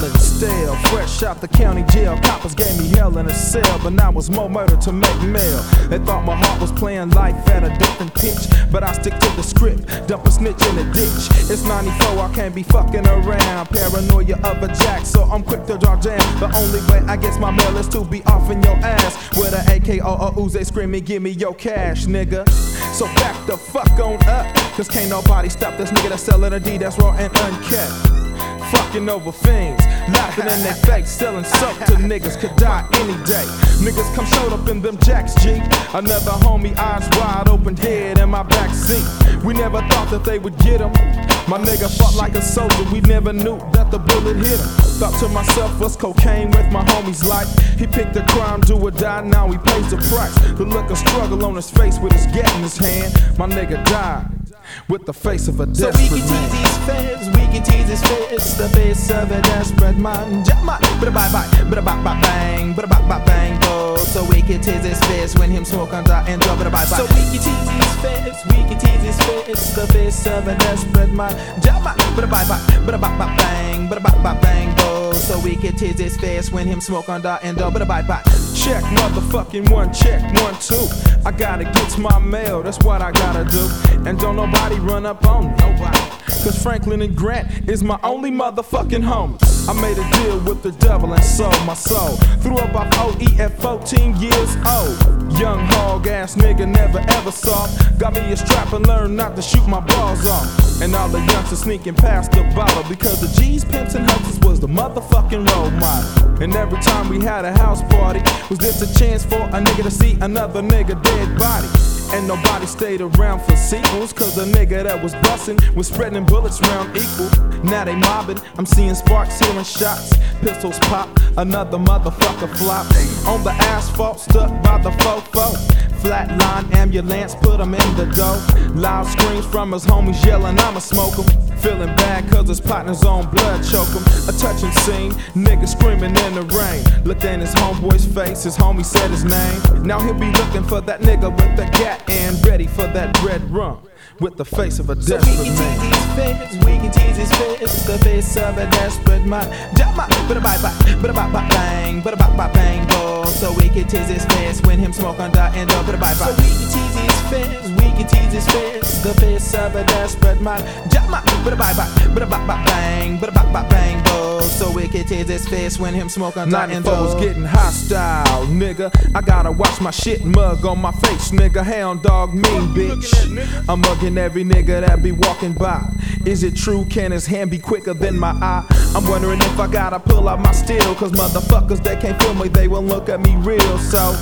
smelling stale. Fresh out the county jail, coppers gave me hell in a cell, but now it's more murder to make mail. They thought my heart was playing life at a different pitch, but I stick to the script, dump a snitch in the ditch. It's 94, I can't be fucking around. Paranoia of a jack, so I'm quick to draw jam. The only way I get my mail is to be off in your ass with an AK or a Uzi screaming, give me your cash, nigga. So back the fuck on up, cause can't nobody stop this nigga that's selling a D that's raw and uncut. Fucking over fiends, laughing in their face, selling soap to niggas could die any day. Niggas come showed up in them jacks, G. Another homie, eyes wide open, head in my back seat. We never thought that they would get him. My nigga fought like a soldier, we never knew that the bullet hit him. Thought to myself, what's cocaine with my homie's life? He picked a crime, do or die, now he pays the price. The look of struggle on his face with his gat in his hand. My nigga died with the face of a desperate man. So we can tease these feds, we can tease his face, the face of a desperate man. Jump bada bye bye, bada bye bye bang, bada bye bye bang, go. So we can tease his face when him smoke under and drop bada bye bye. So we can tease his face, we can tease his face, the face of a desperate man. Jump bada bye bye, bada bye bye bang, bada bye bye bang, go. So we can tease his face when him smoke under and drop bada bye bye. Check motherfucking one, check 1 2. I gotta get my mail, that's what I gotta do. And don't nobody run up on me, nobody. Cause Franklin and Grant is my only motherfucking homies. I made a deal with the devil and sold my soul. Threw up off OE at 14 years old. Young hog ass nigga never ever saw. Got me a strap and learned not to shoot my balls off. And all the youngsters sneaking past the bottle because the G's, pimps, and hustlers was the motherfucking role model. And every time we had a house party, was this a chance for a nigga to see another nigga dead body? And nobody stayed around for sequels, cause the nigga that was bustin' was spreading bullets round equal. Now they mobbing, I'm seeing sparks, hearing shots, pistols pop, another motherfucker flop. On the asphalt, stuck by the fofo. Flatline ambulance, put him in the dough. Loud screams from his homies yelling, I'ma smoke him. Feeling bad cause his partner's on blood choke him. A touching scene, nigga screaming in the rain. Looked in his homeboy's face, his homie said his name. Now he'll be looking for that nigga with the gat and ready for that red rum with the face of a desperate man. So we can tease his face, we can tease his face, the face of a desperate man. Jump up, bada bye bye, bada bye bye bang, bada bye bye bang, go. So we can tease his face when him smoke under and up, bada bye bye. So we can tease his face, we can tease his face, the face of a desperate man. Jump up, bada bye bye, bada bye bye bang, bada bye bye bang, go. So we can tease his face when him smoke under and up. was getting hostile, nigga. I gotta watch my shit, mug on my face, nigga. Hound dog mean bitch. I'm mugging every nigga that be walking by. Is it true? Can his hand be quicker than my eye? I'm wondering if I gotta pull out my steel, cause motherfuckers that can't feel me, they won't look at me real. So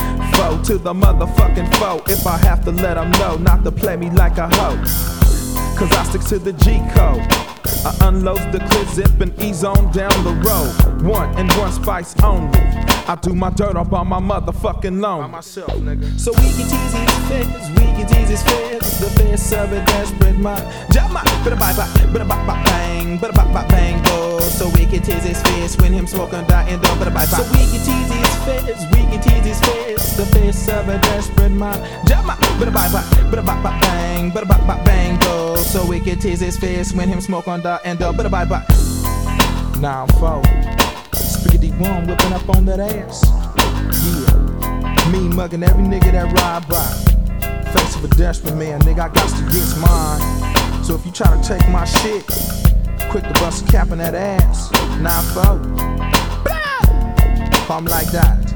foe to the motherfucking foe. If I have to let them know not to play me like a hoe, cause I stick to the G code. I unload the clip, zip and ease on down the road. One and one spice only. I do my dirt up on my motherfucking loan. By myself, nigga. So we can tease his face, we can tease his face, the face of a desperate man. Jump up, bada bye bye, bada bye bye bang, bada bye bye bang, go. So we can tease his face when him smoke and die and don't bada bye bye. So we can tease his face, we can tease his face, the face of a desperate man. Jump up, bada bye bye, bada bye bye bang, bada bye bye bang, go. So we can tease his face when him smoke on die and don't bada bye bye. Now I'm foe. Spiggity one whipping up on that ass. Yeah, me mugging every nigga that ride by. Face of a desperate man, nigga, I got to get mine. So if you try to take my shit, quick to bust a cap in that ass. 9-4. Call me like that.